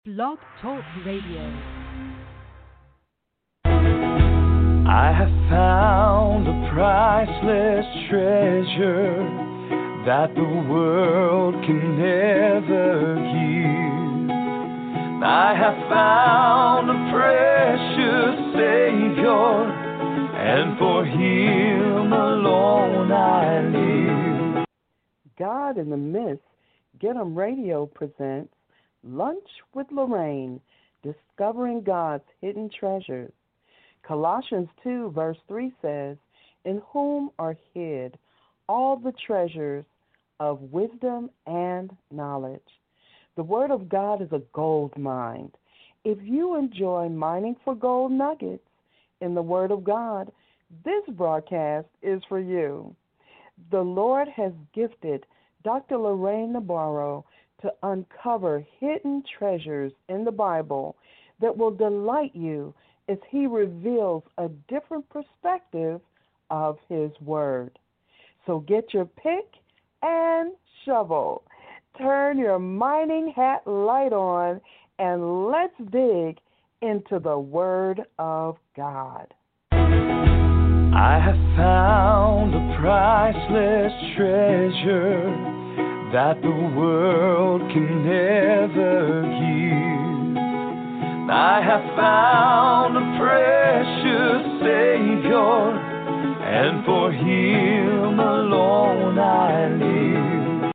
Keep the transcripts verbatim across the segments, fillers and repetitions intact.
Blog Talk Radio. I have found a priceless treasure that the world can never give. I have found a precious Savior, and for Him alone I live. God in the Midst, Get 'em Radio presents Lunch with Lorraine, Discovering God's Hidden Treasures. Colossians two, verse three says, "In whom are hid all the treasures of wisdom and knowledge." The Word of God is a gold mine. If you enjoy mining for gold nuggets in the Word of God, this broadcast is for you. The Lord has gifted Doctor Lorraine Nabarro to uncover hidden treasures in the Bible that will delight you as he reveals a different perspective of his word. So get your pick and shovel. Turn your mining hat light on and let's dig into the Word of God. I have found a priceless treasure that the world can never give. I have found a precious Savior, and for Him alone I live.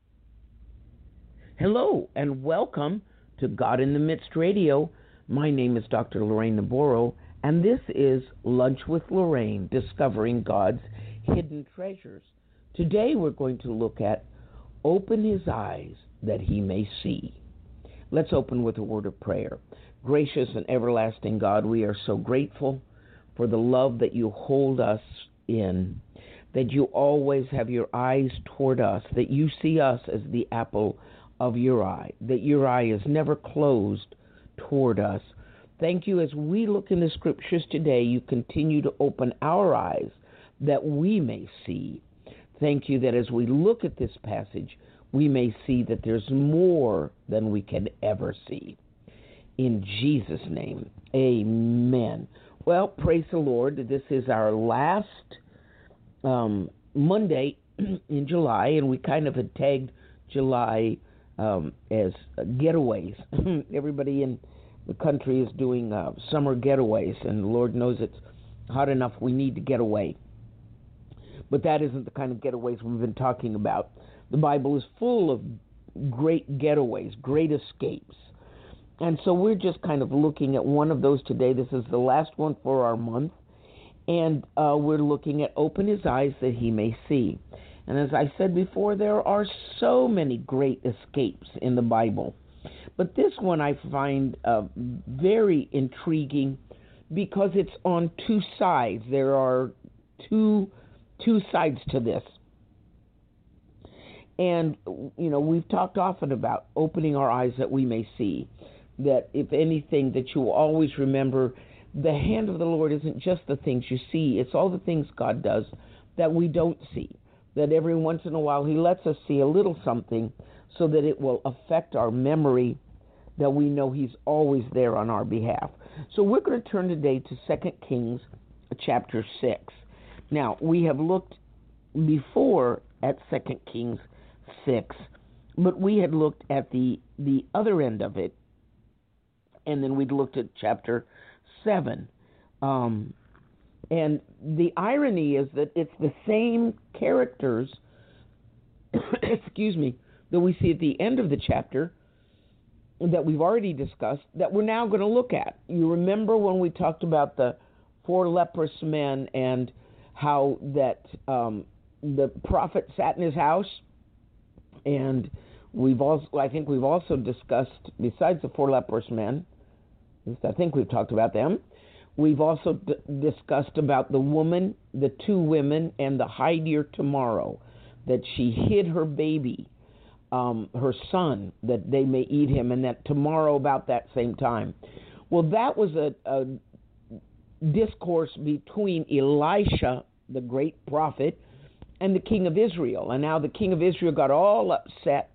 Hello, and welcome to God in the Midst Radio. My name is Doctor Lorraine Nabarro, and this is Lunch with Lorraine, Discovering God's Hidden Treasures. Today we're going to look at Open His Eyes that He May See. Let's open with a word of prayer. Gracious and everlasting God, we are so grateful for the love that you hold us in, that you always have your eyes toward us, that you see us as the apple of your eye, that your eye is never closed toward us. Thank you. As we look in the scriptures today, you continue to open our eyes that we may see. Thank you that as we look at this passage, we may see that there's more than we can ever see. In Jesus' name, amen. Well, praise the Lord. This is our last um, Monday in July, and we kind of had tagged July um, as getaways. Everybody in the country is doing uh, summer getaways, and Lord knows it's hot enough we need to get away. But that isn't the kind of getaways we've been talking about. The Bible is full of great getaways, great escapes. And so we're just kind of looking at one of those today. This is the last one for our month. And uh, we're looking at Open His Eyes that He May See. And as I said before, there are so many great escapes in the Bible. But this one I find uh, very intriguing because it's on two sides. There are two two sides to this. And, you know, we've talked often about opening our eyes that we may see. That if anything, that you will always remember the hand of the Lord isn't just the things you see. It's all the things God does that we don't see. That every once in a while He lets us see a little something so that it will affect our memory, that we know He's always there on our behalf. So we're going to turn today to Second Kings chapter six. Now, we have looked before at Second Kings six, but we had looked at the, the other end of it, and then we'd looked at chapter seven. Um, and the irony is that it's the same characters, excuse me, that we see at the end of the chapter that we've already discussed that we're now going to look at. You remember when we talked about the four leprous men and how that um, the prophet sat in his house, and we've also, I think we've also discussed, besides the four leprous men, at least I think we've talked about them, we've also d- discussed about the woman, the two women, and the hide your tomorrow, that she hid her baby, um, her son, that they may eat him, and that tomorrow about that same time. Well, that was a, a discourse between Elisha, the great prophet, and the king of Israel. And now the king of Israel got all upset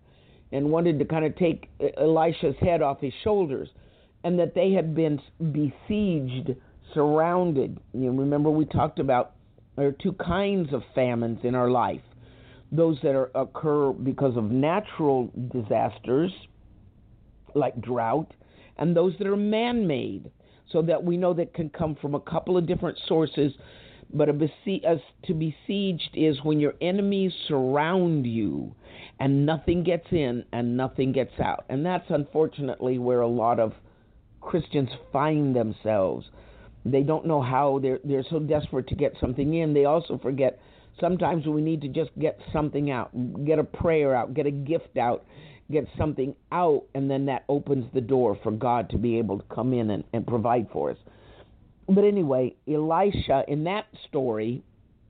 and wanted to kind of take Elisha's head off his shoulders, and that they had been besieged, surrounded. You remember we talked about there are two kinds of famines in our life. Those that are, occur because of natural disasters, like drought, and those that are man-made, so that we know that can come from a couple of different sources. But a besi- as to besieged is when your enemies surround you and nothing gets in and nothing gets out. And that's unfortunately where a lot of Christians find themselves. They don't know how. They're, they're so desperate to get something in. They also forget sometimes we need to just get something out, get a prayer out, get a gift out, get something out, and then that opens the door for God to be able to come in and, and provide for us. But anyway, Elisha, in that story,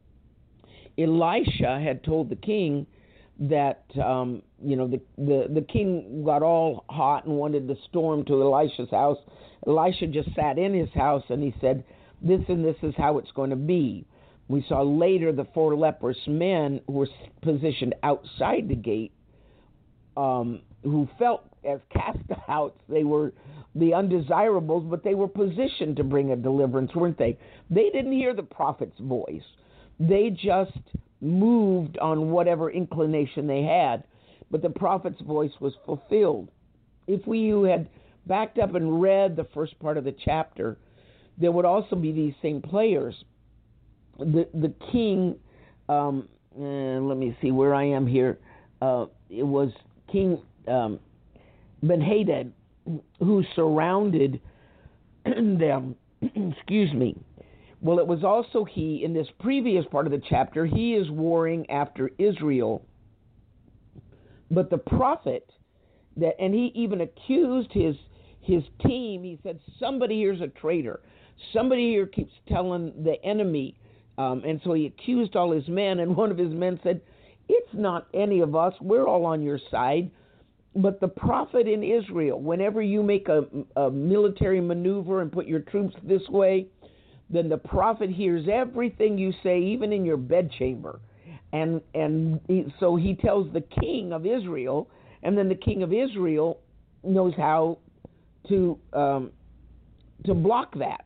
Elisha had told the king that, um, you know, the, the, the king got all hot and wanted to storm to Elisha's house. Elisha just sat in his house and he said, this and this is how it's going to be. We saw later the four leprous men who were positioned outside the gate, um, who felt as cast-outs. They were the undesirables, but they were positioned to bring a deliverance, weren't they? They didn't hear the prophet's voice. They just moved on whatever inclination they had, but the prophet's voice was fulfilled. If we who had backed up and read the first part of the chapter, there would also be these same players. The the king, um, uh, let me see where I am here. Uh, it was King um, Ben-Hadad who surrounded them. Excuse me. Well, it was also he, in this previous part of the chapter, he is warring after Israel. But the prophet, that, and he even accused his his team. He said, somebody here's a traitor. Somebody here keeps telling the enemy. Um, and so he accused all his men, and one of his men said, it's not any of us. We're all on your side. But the prophet in Israel, whenever you make a, a military maneuver and put your troops this way, then the prophet hears everything you say, even in your bedchamber. And and he, so he tells the king of Israel, and then the king of Israel knows how to um, to block that.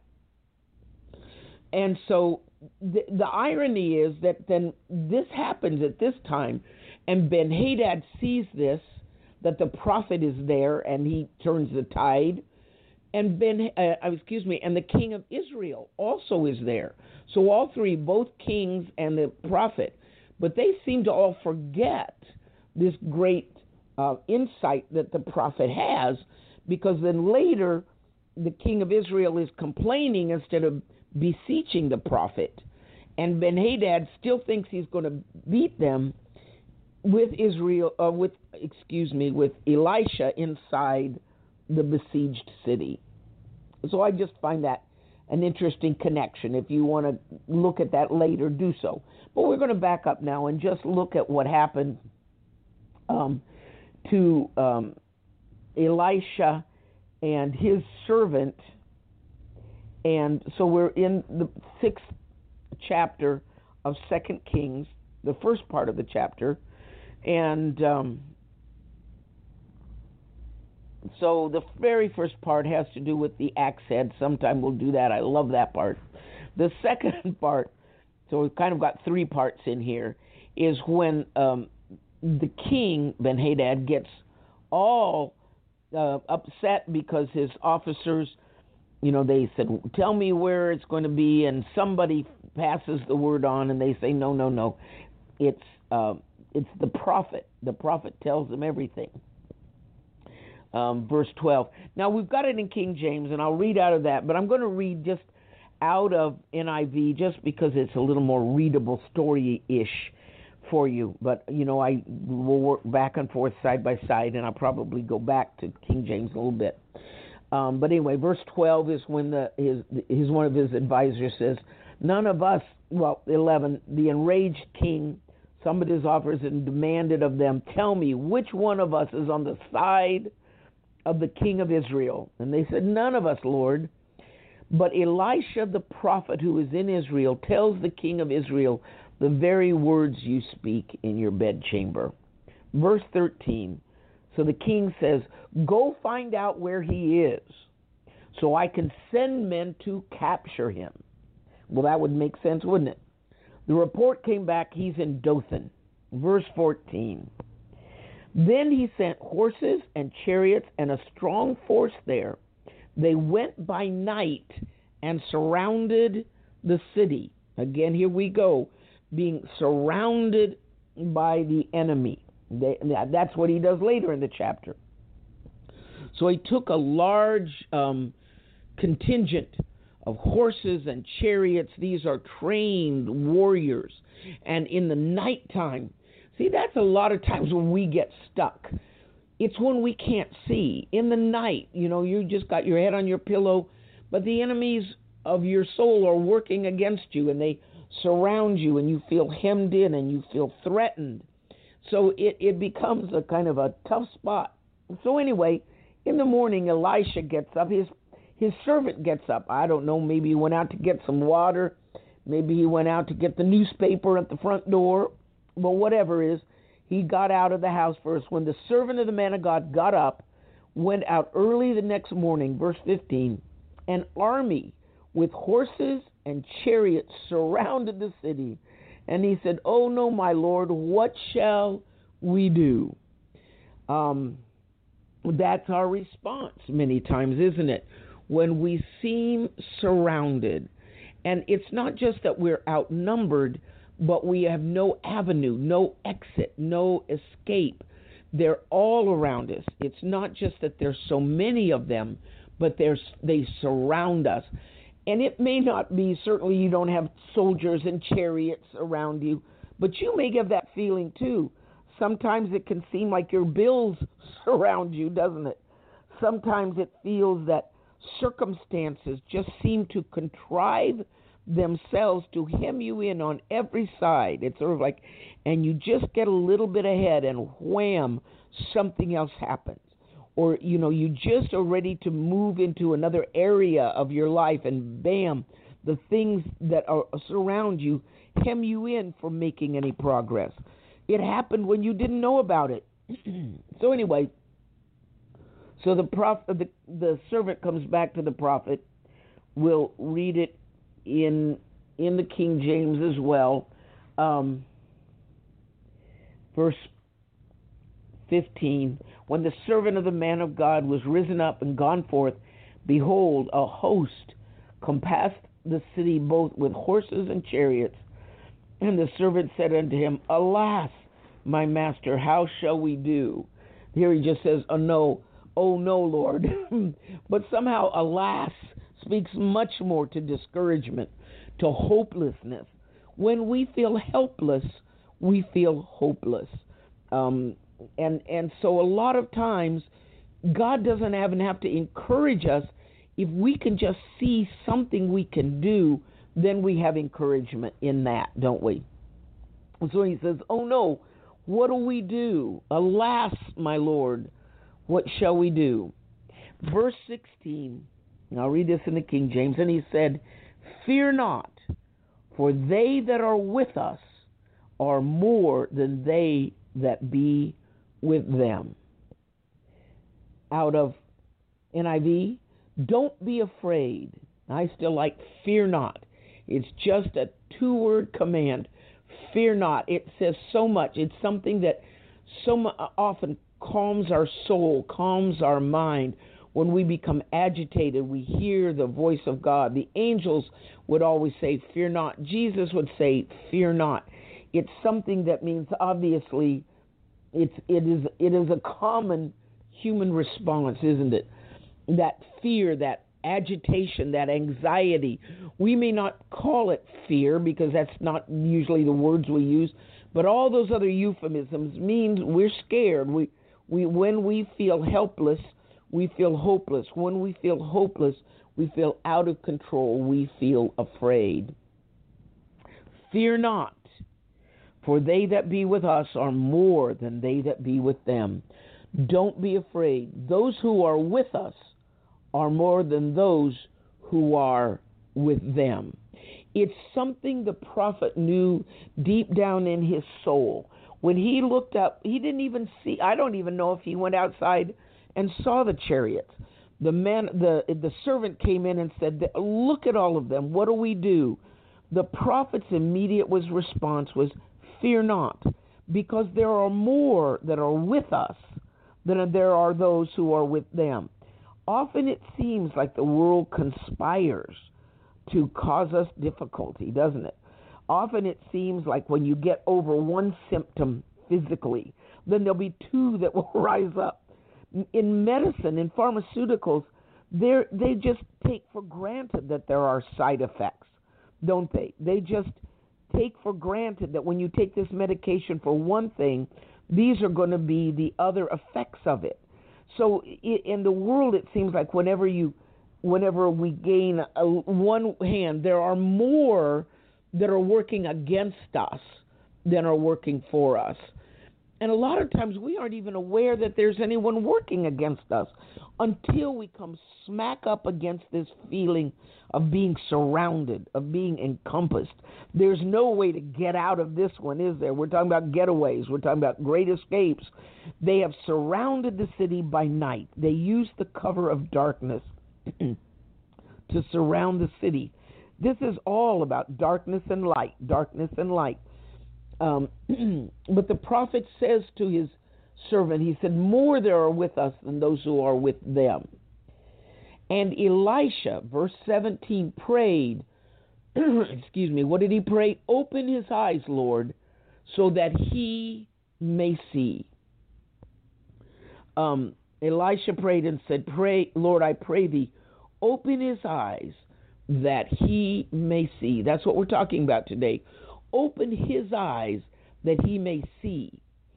And so the, the irony is that then this happens at this time, and Ben-Hadad sees this, that the prophet is there, and he turns the tide. And Ben, uh, excuse me, and the king of Israel also is there. So all three, both kings and the prophet, but they seem to all forget this great uh, insight that the prophet has, because then later the king of Israel is complaining instead of beseeching the prophet, and Ben-Hadad still thinks he's going to beat them with Israel, uh, with excuse me, with Elisha inside the besieged city. So I just find that an interesting connection. If you want to look at that later, do so. But we're going to back up now and just look at what happened um, to um, Elisha and his servant. And so we're in the sixth chapter of Second Kings, the first part of the chapter. And um, so the very first part has to do with the axe head. Sometime we'll do that. I love that part. The second part, so we've kind of got three parts in here, is when um, the king, Ben-Hadad, gets all uh, upset because his officers, you know, they said, tell me where it's going to be, and somebody passes the word on, and they say, no, no, no, it's uh, it's the prophet. The prophet tells them everything. Um, verse twelve. Now, we've got it in King James, and I'll read out of that, but I'm going to read just out of N I V just because it's a little more readable story-ish for you. But, you know, I will work back and forth side by side, and I'll probably go back to King James a little bit. Um, but anyway, verse twelve is when the his, his one of his advisors says, none of us, well, eleven, the enraged king summoned his offers and demanded of them, tell me, which one of us is on the side of the king of Israel? And they said, none of us, Lord. But Elisha the prophet who is in Israel tells the king of Israel the very words you speak in your bedchamber. Verse thirteen, So the king says, go find out where he is so I can send men to capture him. Well, that would make sense, wouldn't it? The report came back, he's in Dothan. Verse fourteen. Then he sent horses and chariots and a strong force there. They went by night and surrounded the city. Again, here we go, being surrounded by the enemy. They, that's what he does later in the chapter. So he took a large um, contingent of horses and chariots. These are trained warriors. And in the nighttime, see, that's a lot of times when we get stuck. It's when we can't see. In the night, you know, you just got your head on your pillow, but the enemies of your soul are working against you, and they surround you, and you feel hemmed in, and you feel threatened. So it, it becomes a kind of a tough spot. So anyway, in the morning, Elisha gets up. His his servant gets up. I don't know, maybe he went out to get some water. Maybe he went out to get the newspaper at the front door. But whatever it is, he got out of the house first. When the servant of the man of God got up, went out early the next morning, verse fifteen, an army with horses and chariots surrounded the city. And he said, oh no, my Lord, what shall we do? Um, that's our response many times, isn't it? When we seem surrounded. And it's not just that we're outnumbered, but we have no avenue, no exit, no escape. They're all around us. It's not just that there's so many of them, but there's, they surround us. And it may not be, certainly you don't have soldiers and chariots around you, but you may get that feeling too. Sometimes it can seem like your bills surround you, doesn't it? Sometimes it feels that circumstances just seem to contrive themselves to hem you in on every side. It's sort of like, and you just get a little bit ahead and wham, something else happens. Or, you know, you just are ready to move into another area of your life, and bam, the things that are surround you hem you in from making any progress. It happened when you didn't know about it. So anyway, so the prophet, the, the servant comes back to the prophet. We'll read it in in the King James as well. Um, verse fifteen. When the servant of the man of God was risen up and gone forth, behold, a host compassed the city both with horses and chariots. And the servant said unto him, alas, my master, how shall we do? Here he just says, oh no, oh no, Lord. But somehow, alas, speaks much more to discouragement, to hopelessness. When we feel helpless, we feel hopeless. Um, and and so a lot of times, God doesn't even have to encourage us. If we can just see something we can do, then we have encouragement in that, don't we? So he says, oh no, what do we do? Alas, my Lord, what shall we do? Verse sixteen, and I'll read this in the King James, and he said, fear not, for they that are with us are more than they that be with them. Out of N I V, don't be afraid. I still like fear not. It's just a two-word command. Fear not. It says so much. It's something that so often calms our soul, calms our mind. When we become agitated, we hear the voice of God. The angels would always say, fear not. Jesus would say, fear not. It's something that means, obviously, it's, it is it is a common human response, isn't it? That fear, that agitation, that anxiety. We may not call it fear because that's not usually the words we use, but all those other euphemisms means we're scared. We we when we feel helpless, we feel hopeless. When we feel hopeless, we feel out of control. We feel afraid. Fear not, for they that be with us are more than they that be with them. Don't be afraid. Those who are with us are more than those who are with them. It's something the prophet knew deep down in his soul. When he looked up, he didn't even see, I don't even know if he went outside and saw the chariots. The man, the the servant came in and said, look at all of them. What do we do? The prophet's immediate was response was, fear not, because there are more that are with us than there are those who are with them. Often it seems like the world conspires to cause us difficulty, doesn't it? Often it seems like when you get over one symptom physically, then there'll be two that will rise up. In medicine, in pharmaceuticals, they just take for granted that there are side effects, don't they? They just take for granted that when you take this medication for one thing, these are going to be the other effects of it. So in the world, it seems like whenever you, whenever we gain a, one hand, there are more that are working against us than are working for us. And a lot of times we aren't even aware that there's anyone working against us until we come smack up against this feeling of being surrounded, of being encompassed. There's no way to get out of this one, is there? We're talking about getaways. We're talking about great escapes. They have surrounded the city by night. They use the cover of darkness to surround the city. This is all about darkness and light, darkness and light. Um, but the prophet says to his servant, he said, more there are with us than those who are with them. And Elisha, verse seventeen, prayed, excuse me, what did he pray? Open his eyes, Lord, so that he may see. Um, Elisha prayed and said, pray, Lord, I pray thee, open his eyes that he may see. That's what we're talking about today. Open his eyes that he may see.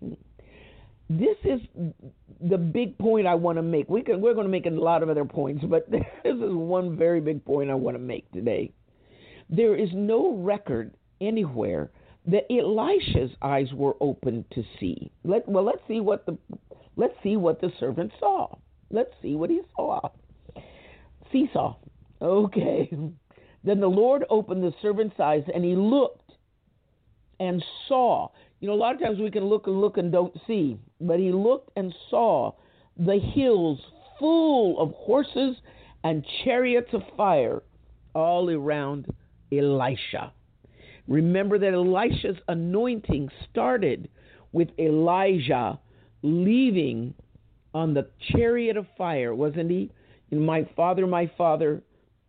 This is the big point I want to make. We can, we're going to make a lot of other points, but this is one very big point I want to make today. There is no record anywhere that Elisha's eyes were open to see. Let, well, let's see what the let's see what the servant saw. Let's see what he saw. Seesaw. Okay. Then the Lord opened the servant's eyes, and he looked and saw. You know, a lot of times we can look and look and don't see, but he looked and saw the hills full of horses and chariots of fire all around Elisha. Remember that Elisha's anointing started with Elijah leaving on the chariot of fire, wasn't he? And my father, my father,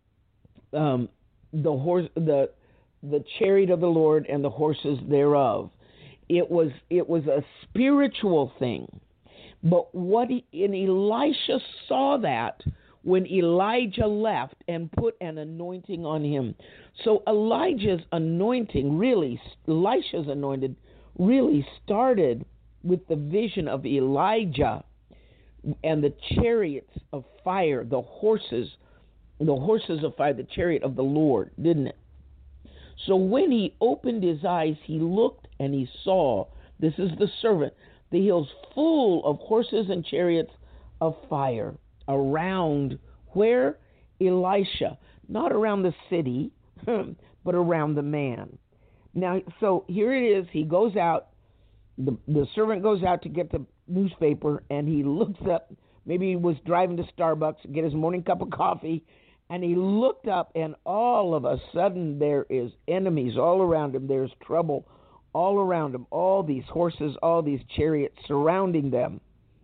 um, the horse, the the chariot of the Lord and the horses thereof. It was it was a spiritual thing. But what he, and Elisha saw that when Elijah left and put an anointing on him. So Elijah's anointing really, Elisha's anointed really started with the vision of Elijah and the chariots of fire, the horses, the horses of fire, the chariot of the Lord, didn't it? So when he opened his eyes, he looked and he saw, this is the servant, the hills full of horses and chariots of fire around where? Elisha. Not around the city, but around the man. Now, so here it is. He goes out. The, the servant goes out to get the newspaper, and he looks up. Maybe he was driving to Starbucks to get his morning cup of coffee, and he looked up, and all of a sudden there is enemies all around him. There's trouble all around him. All these horses, all these chariots surrounding them.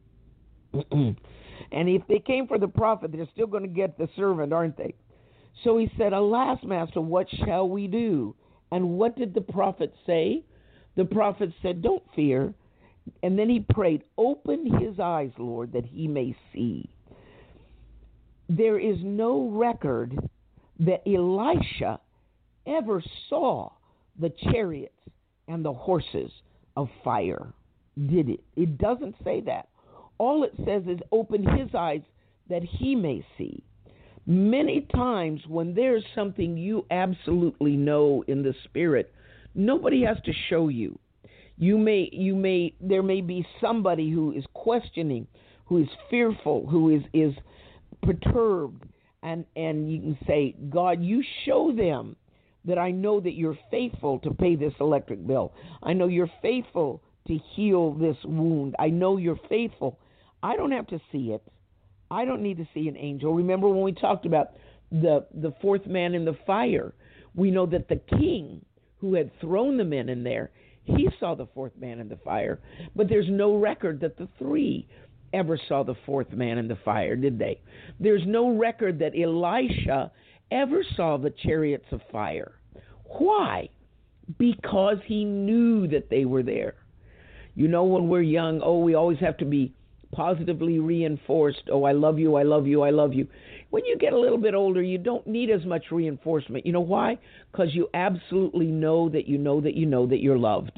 And if they came for the prophet, they're still going to get the servant, aren't they? So he said, alas, master, what shall we do? And what did the prophet say? The prophet said, don't fear. And then he prayed, open his eyes, Lord, that he may see. There is no record that Elisha ever saw the chariots and the horses of fire, did it? It doesn't say that. All it says is open his eyes that he may see. Many times when there's something you absolutely know in the spirit, nobody has to show you. You may, you may, there may be somebody who is questioning, who is fearful, who is, is perturbed, and, and you can say, God, you show them that I know that you're faithful to pay this electric bill. I know you're faithful to heal this wound. I know you're faithful. I don't have to see it. I don't need to see an angel. Remember when we talked about the, the fourth man in the fire? We know that the king who had thrown the men in there, he saw the fourth man in the fire. But there's no record that the three ever saw the fourth man in the fire, did they? There's no record that Elisha ever saw the chariots of fire. Why? Because he knew that they were there. You know, when we're young, oh, we always have to be positively reinforced. Oh, I love you, I love you, I love you. When you get a little bit older, you don't need as much reinforcement. You know why? Because you absolutely know that you know that you know that you're loved.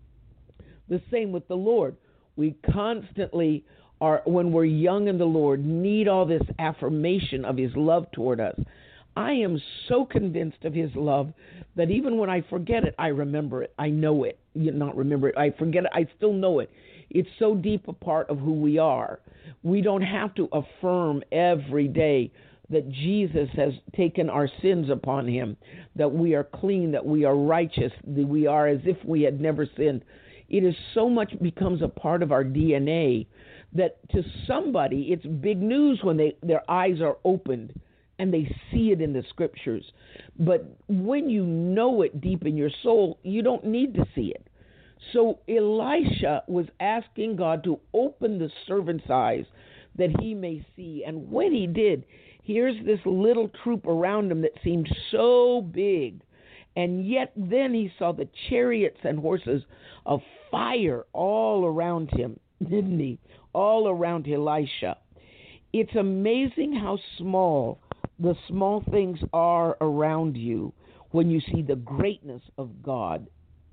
The same with the Lord. We constantly are, when we're young in the Lord, need all this affirmation of his love toward us. I am so convinced of his love that even when I forget it, I remember it. I know it. You not remember it. I forget it. I still know it. It's so deep a part of who we are. We don't have to affirm every day that Jesus has taken our sins upon him, that we are clean, that we are righteous, that we are as if we had never sinned. It is so much becomes a part of our D N A that to somebody it's big news when they their eyes are opened and they see it in the scriptures. But when you know it deep in your soul, you don't need to see it. So Elisha was asking God to open the servant's eyes that he may see. And when he did, here's this little troop around him that seemed so big. And yet then he saw the chariots and horses of fire all around him, didn't he? All around Elisha. It's amazing how small the small things are around you when you see the greatness of God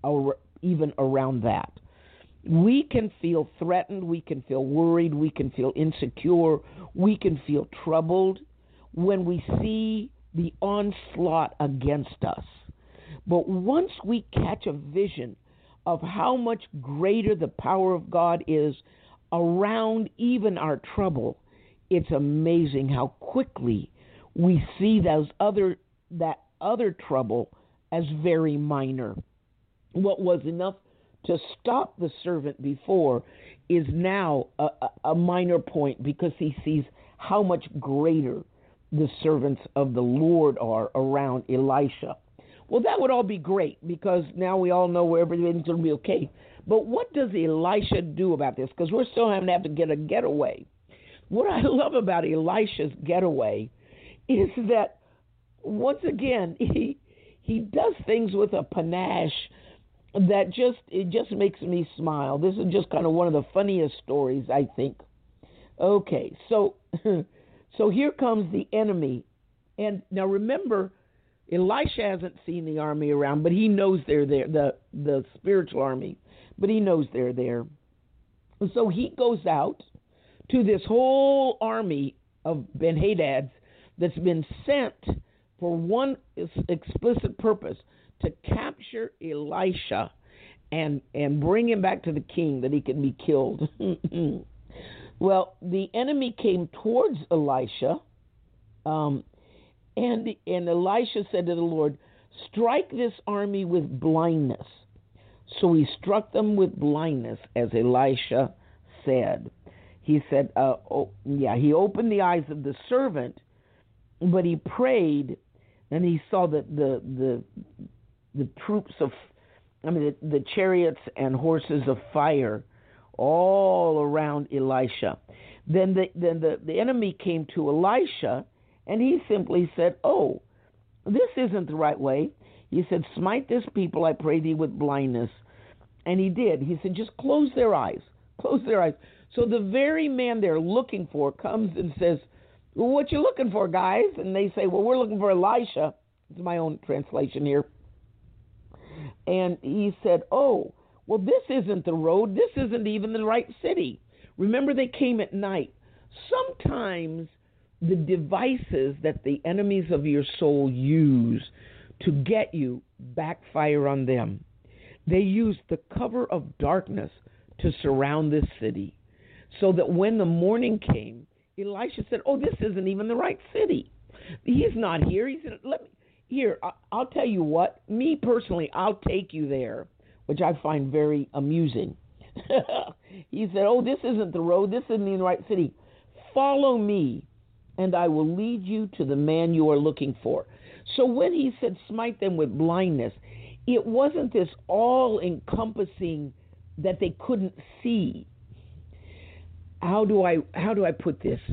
even around that. We can feel threatened, we can feel worried, we can feel insecure, we can feel troubled when we see the onslaught against us. But once we catch a vision of how much greater the power of God is around even our trouble, it's amazing how quickly we see those other that other trouble as very minor. What was enough to stop the servant before is now a, a minor point because he sees how much greater the servants of the Lord are around Elisha. Well, that would all be great because now we all know where everything's going to be okay. But what does Elisha do about this? Because we're still having to have to get a getaway. What I love about Elisha's getaway is that, once again, he he does things with a panache that just it just makes me smile. This is just kind of one of the funniest stories, I think. Okay, so so here comes the enemy. And now remember, Elisha hasn't seen the army around, but he knows they're there, the, the spiritual army, but he knows they're there. And so he goes out to this whole army of Ben-Hadads that's been sent for one explicit purpose, to capture Elisha and and bring him back to the king that he can be killed. Well, the enemy came towards Elisha, um, and, and Elisha said to the Lord, strike this army with blindness. So he struck them with blindness, as Elisha said. He said, uh, oh, yeah, he opened the eyes of the servant, but he prayed, and he saw that the the the troops of, I mean, the, the chariots and horses of fire all around Elisha. Then the then the, the enemy came to Elisha, and he simply said, oh, this isn't the right way. He said, smite this people, I pray thee, with blindness. And he did. He said, just close their eyes. Close their eyes. So the very man they're looking for comes and says, well, what you looking for, guys? And they say, well, we're looking for Elisha. It's my own translation here. And he said, oh, well, this isn't the road. This isn't even the right city. Remember, they came at night. Sometimes the devices that the enemies of your soul use to get you backfire on them. They used the cover of darkness to surround this city, so that when the morning came, Elisha said, oh, this isn't even the right city. He's not here. He said, let me, here, I'll tell you what, me personally, I'll take you there, which I find very amusing. He said, oh, this isn't the road. This isn't the right city. Follow me, and I will lead you to the man you are looking for. So when he said smite them with blindness, it wasn't this all-encompassing that they couldn't see. How do I how do I put this?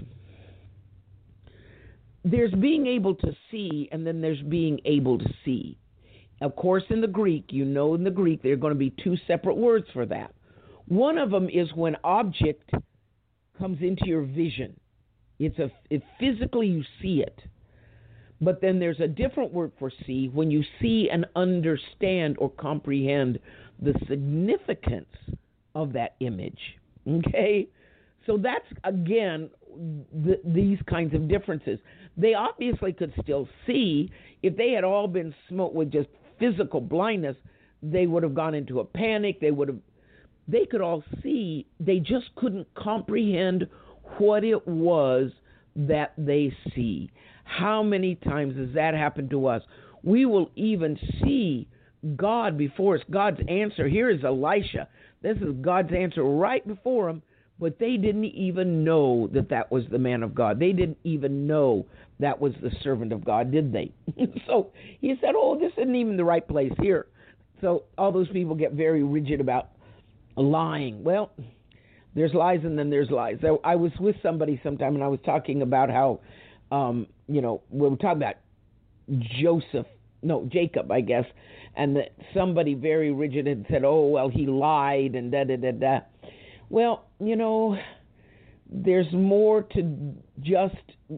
There's being able to see, and then there's being able to see. Of course, in the Greek, you know in the Greek, there are going to be two separate words for that. One of them is when object comes into your vision. It's a it, physically you see it. But then there's a different word for see when you see and understand or comprehend the significance of that image. Okay? So that's, again, the, these kinds of differences. They obviously could still see. If they had all been smote with just physical blindness, they would have gone into a panic. They would have. They could all see. They just couldn't comprehend what it was that they see. How many times has that happened to us? We will even see God before us. God's answer. Here is Elisha. This is God's answer right before him, but they didn't even know that that was the man of God. They didn't even know that was the servant of God, did they? So he said, oh, this isn't even the right place here. So all those people get very rigid about lying. Well, there's lies and then there's lies. So I was with somebody sometime and I was talking about how, um, you know, we were talking about Joseph, no, Jacob, I guess, and that somebody very rigid had said, oh, well, he lied and da-da-da-da. Well, you know, there's more to just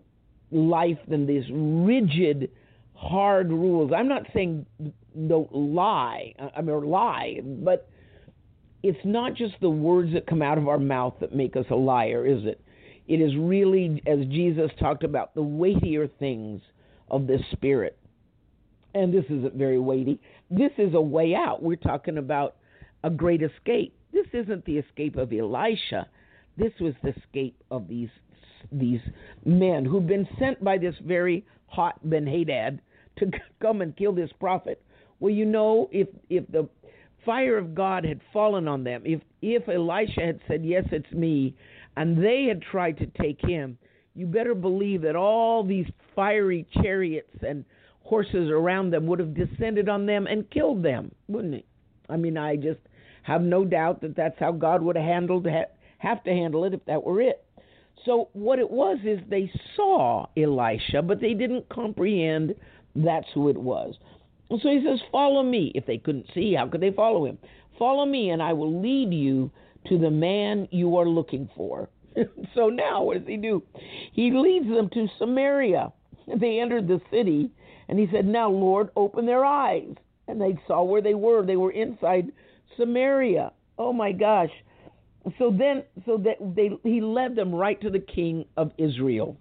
life than these rigid, hard rules. I'm not saying don't lie, I mean, or lie, but it's not just the words that come out of our mouth that make us a liar, is it? It is really, as Jesus talked about, the weightier things of the Spirit. And this isn't very weighty. This is a way out. We're talking about a great escape. This isn't the escape of Elisha. This was the escape of these these men who've been sent by this very hot Ben-Hadad to come and kill this prophet. Well, you know, if if the fire of God had fallen on them, if if Elisha had said, yes, it's me, and they had tried to take him, you better believe that all these fiery chariots and horses around them would have descended on them and killed them, wouldn't it? I mean, I just have no doubt that that's how God would have handled have to handle it if that were it. So what it was is they saw Elisha, but they didn't comprehend that's who it was. So he says, follow me. If they couldn't see, how could they follow him? Follow me, and I will lead you to the man you are looking for. So now what does he do? He leads them to Samaria. They entered the city, and he said, now, Lord, open their eyes. And they saw where they were. They were inside Samaria. Oh, my gosh. So then, so that they, he led them right to the king of Israel.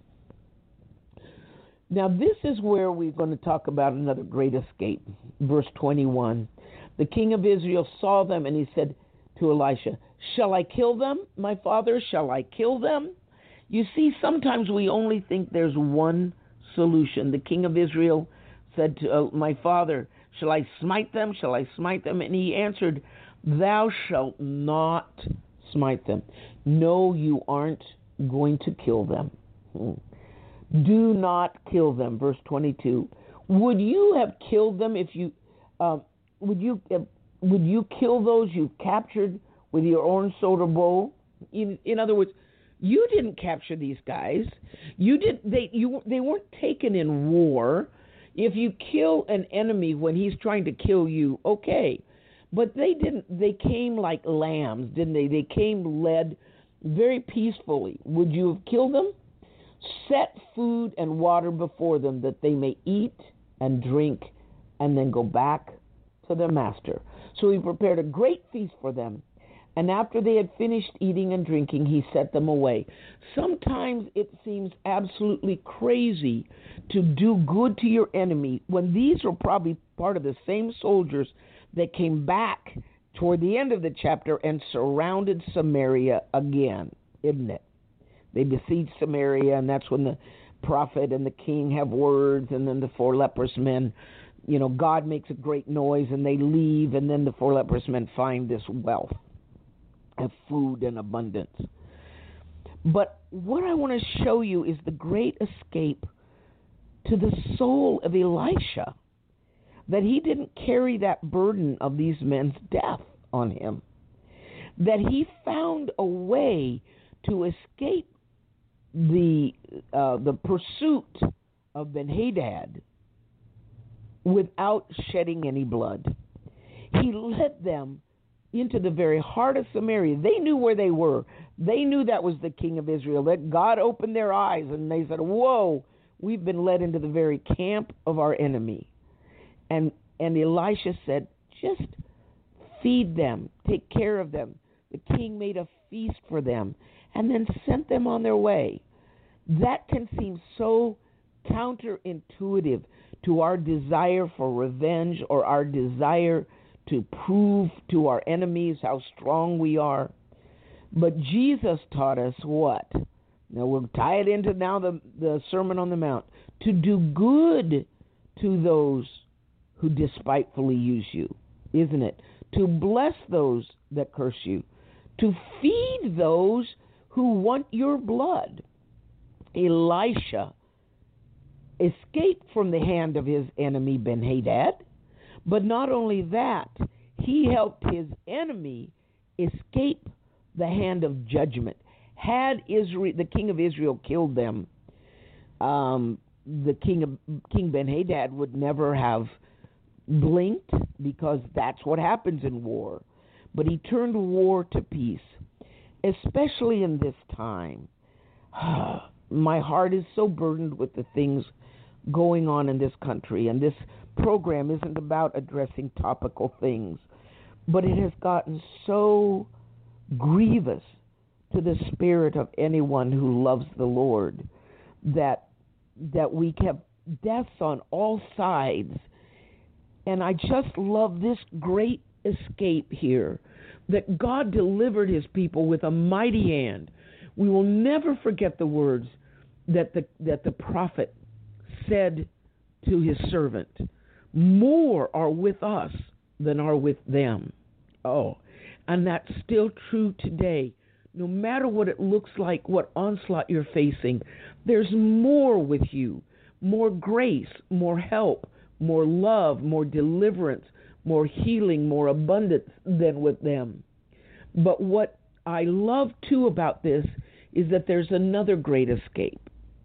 Now, this is where we're going to talk about another great escape. Verse twenty-one. The king of Israel saw them, and he said to Elisha, shall I kill them, my father? Shall I kill them? You see, sometimes we only think there's one solution. The king of Israel said to uh, my father, shall I smite them? Shall I smite them? And he answered, thou shalt not smite them. No, you aren't going to kill them. Hmm. Do not kill them. Verse twenty-two. Would you have killed them if you, uh, would you, uh, would you kill those you captured with your own sword or bow? In, in other words, you didn't capture these guys. You did. They you they weren't taken in war. If you kill an enemy when he's trying to kill you, okay. But they didn't. They came like lambs, didn't they? They came led very peacefully. Would you have killed them? Set food and water before them that they may eat and drink and then go back to their master. So he prepared a great feast for them. And after they had finished eating and drinking, he sent them away. Sometimes it seems absolutely crazy to do good to your enemy when these are probably part of the same soldiers that came back toward the end of the chapter and surrounded Samaria again, isn't it? They besieged Samaria, and that's when the prophet and the king have words, and then the four leprous men, you know, God makes a great noise, and they leave, and then the four leprous men find this wealth. have food and abundance. But what I want to show you is the great escape to the soul of Elisha, that he didn't carry that burden of these men's death on him, that he found a way to escape the uh, the pursuit of Ben-Hadad without shedding any blood. He led them into the very heart of Samaria. They knew where they were. They knew that was the king of Israel, that God opened their eyes and they said, whoa, we've been led into the very camp of our enemy. And and Elisha said, just feed them, take care of them. The king made a feast for them and then sent them on their way. That can seem so counterintuitive to our desire for revenge or our desire to prove to our enemies how strong we are. But Jesus taught us what? Now we'll tie it into now the, the Sermon on the Mount. To do good to those who despitefully use you, isn't it? To bless those that curse you. To feed those who want your blood. Elisha escaped from the hand of his enemy Ben-Hadad, but not only that, he helped his enemy escape the hand of judgment. Had Israel, the king of Israel killed them, um, the king of King Ben-Hadad would never have blinked, because that's what happens in war. But he turned war to peace, especially in this time. My heart is so burdened with the things going on in this country, and this program isn't about addressing topical things, but it has gotten so grievous to the spirit of anyone who loves the Lord that that we have deaths on all sides. And I just love this great escape here, that God delivered his people with a mighty hand. We will never forget the words that the that the prophet said to his servant, more are with us than are with them. Oh, and that's still true today. No matter what it looks like, what onslaught you're facing, there's more with you, more grace, more help, more love, more deliverance, more healing, more abundance than with them. But what I love too about this is that there's another great escape,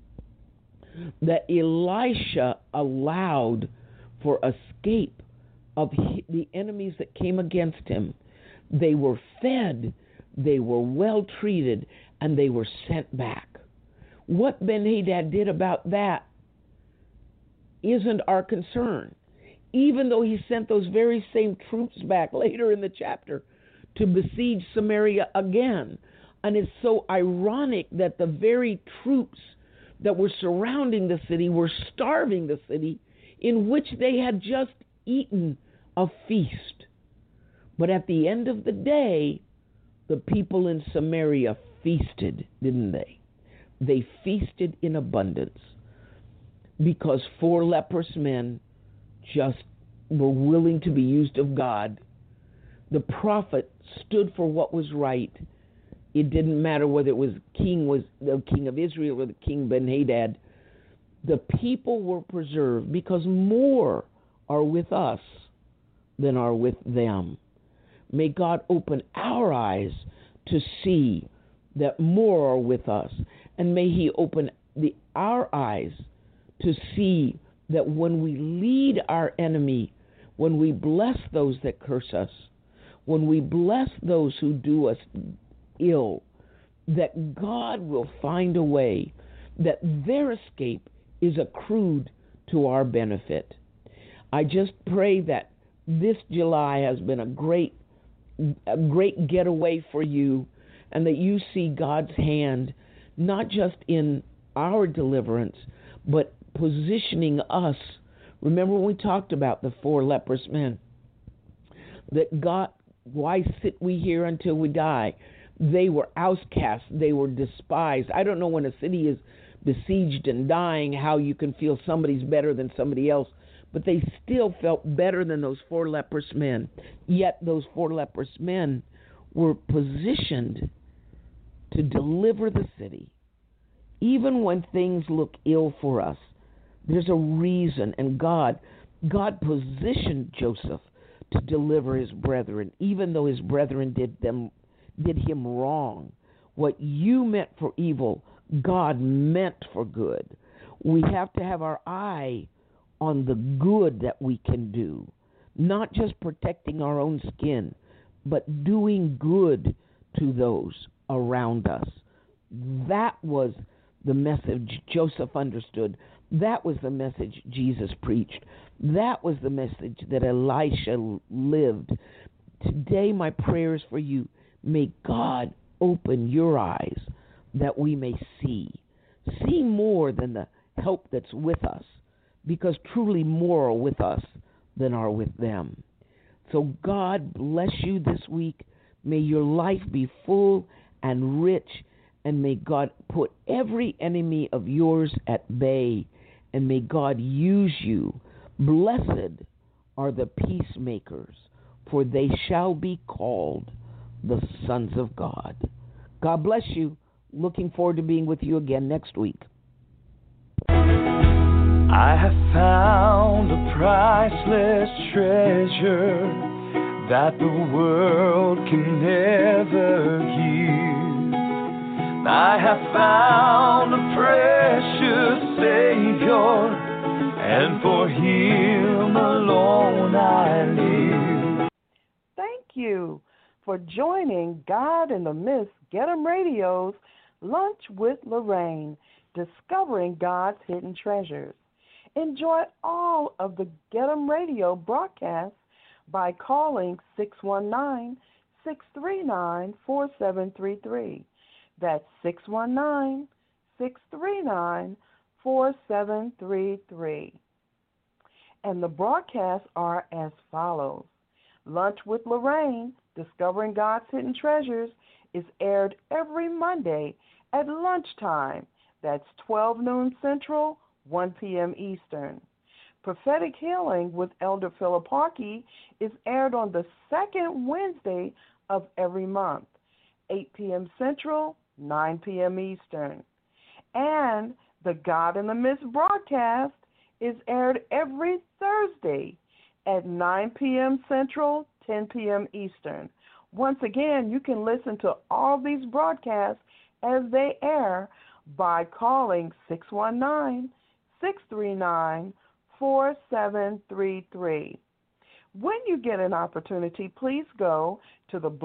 that Elisha allowed for escape of the enemies that came against him. They were fed, they were well treated, and they were sent back. What Ben-Hadad did about that isn't our concern, even though he sent those very same troops back later in the chapter to besiege Samaria again. And it's so ironic that the very troops that were surrounding the city were starving the city in which they had just eaten a feast. But at the end of the day, the people in Samaria feasted, didn't they? They feasted in abundance because four leprous men just were willing to be used of God. The prophet stood for what was right. It didn't matter whether it was king was the king of Israel or the king Ben-Hadad. The people were preserved because more are with us than are with them. May God open our eyes to see that more are with us, and may he open the our eyes to see that when we lead our enemy, when we bless those that curse us, when we bless those who do us ill, that God will find a way that their escape is accrued to our benefit. I just pray that this July has been a great, a great getaway for you, and that you see God's hand not just in our deliverance, but positioning us. Remember when we talked about the four leprous men? That God, why sit we here until we die? They were outcasts. They were despised. I don't know when a city is besieged and dying how you can feel somebody's better than somebody else, but they still felt better than those four leprous men. Yet those four leprous men we're positioned to deliver the city. Even when things look ill for us, there's a reason, and God, God positioned Joseph to deliver his brethren, even though his brethren did them, did him wrong. What you meant for evil, God meant for good. We have to have our eye on the good that we can do, not just protecting our own skin, but doing good to those around us. That was the message Joseph understood. That was the message Jesus preached. That was the message that Elisha lived. Today, my prayers for you, may God open your eyes that we may see. See more than the help that's with us, because truly more are with us than are with them. So God bless you this week. May your life be full and rich, and may God put every enemy of yours at bay, and may God use you. Blessed are the peacemakers, for they shall be called the sons of God. God bless you. Looking forward to being with you again next week. I have found a priceless treasure that the world can never give. I have found a precious Savior, and for Him alone I live. Thank you for joining God in the Mist Get 'em Radio's Lunch with Lorraine, discovering God's hidden treasures. Enjoy all of the Get 'em Radio broadcasts by calling six one nine, six three nine, four seven three three. That's six one nine, six three nine, four seven three three. And the broadcasts are as follows. Lunch with Lorraine, Discovering God's Hidden Treasures, is aired every Monday at lunchtime. That's twelve noon Central, one p.m. Eastern. Prophetic Healing with Elder Philip Harkey is aired on the second Wednesday of every month, eight p.m. Central, nine p.m. Eastern. And the God in the Mist broadcast is aired every Thursday at nine p.m. Central, ten p.m. Eastern. Once again, you can listen to all these broadcasts as they air by calling six one nine, six three nine, four seven three three. When you get an opportunity, please go to the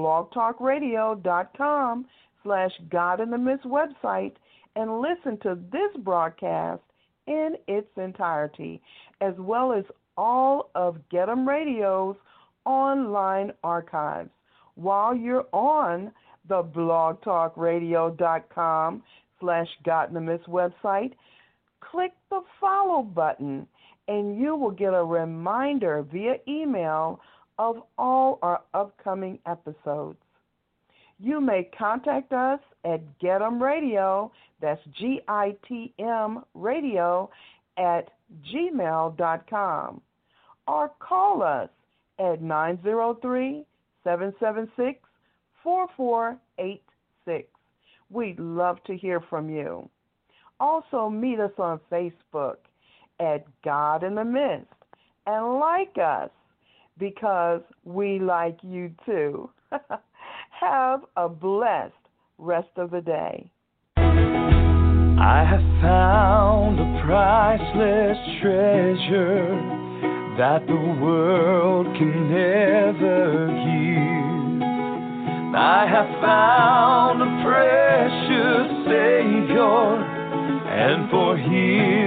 blogtalkradio.com slash God in the Mist website and listen to this broadcast in its entirety, as well as all of Get 'em Radio's online archives. While you're on the blogtalkradio.com slash God in the Mist website, click the follow button, and you will get a reminder via email of all our upcoming episodes. You may contact us at Get 'em Radio, that's G I T M radio, at gmail dot com, or call us at nine zero three, seven seven six, four four eight six. We'd love to hear from you. Also, meet us on Facebook at God in the Mist and like us, because we like you too. Have a blessed rest of the day. I have found a priceless treasure that the world can never give. I have found a precious Savior, and for Him